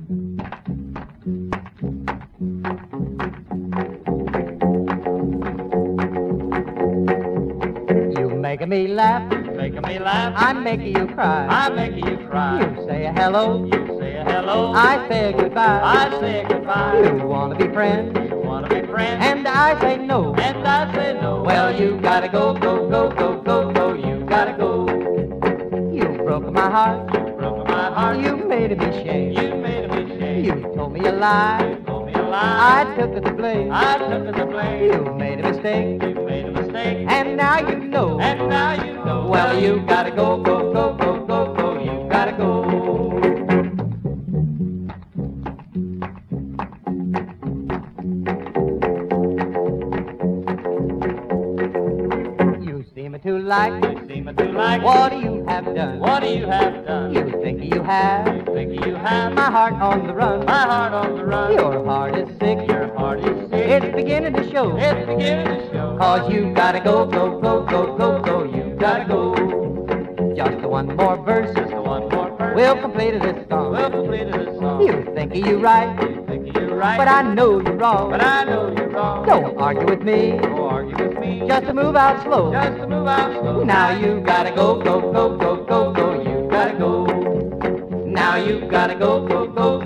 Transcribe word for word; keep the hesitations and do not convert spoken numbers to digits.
Making me laugh, making me laugh. I'm making you cry, I'm making you cry. You say a hello, you say a hello. I say a goodbye, I say a goodbye. You wanna be friends, you wanna be friends, and I say no, and I say no. Well, you gotta go, go, go, go, go, go. You gotta go. You broke my heart, you broke my heart. You made me shame, you made me shame. You told me a lie, you told me a lie. I took the blame, I took the blame. You made a mistake, you made a mistake, and now you know, and now you know. Well, you gotta go, go, go, go, go, go. You gotta go. You seem to like, you seem to like. What do you have done? What do you have done? You think you have, you think you have. My heart on the run, my heart on the run. Your heart is sick, your heart is sick. It's beginning to show, it's beginning to show. Cause you gotta go, go, go, go, go, go. You gotta go. Just one more verse, just one more verse. We'll complete this song. We'll complete this song. You think you right, you think you're right, but I know you're wrong. But I know you're wrong. Don't argue with me. Don't argue with me. Just to move out slow. Just to move out slow. Now you gotta go, go, go, go, go, go. You gotta go. Now you gotta go, go, go.